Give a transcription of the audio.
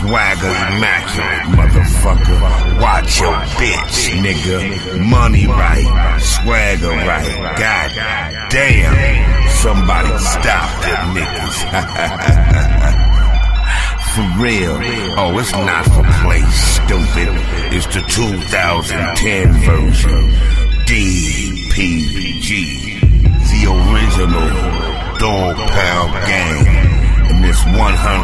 Swagger immaculate, motherfucker. Watch your bitch, nigga. Money right, swagger right. God damn. Somebody stop them niggas. For real. Oh, it's not for play, stupid. It's the 2010 version.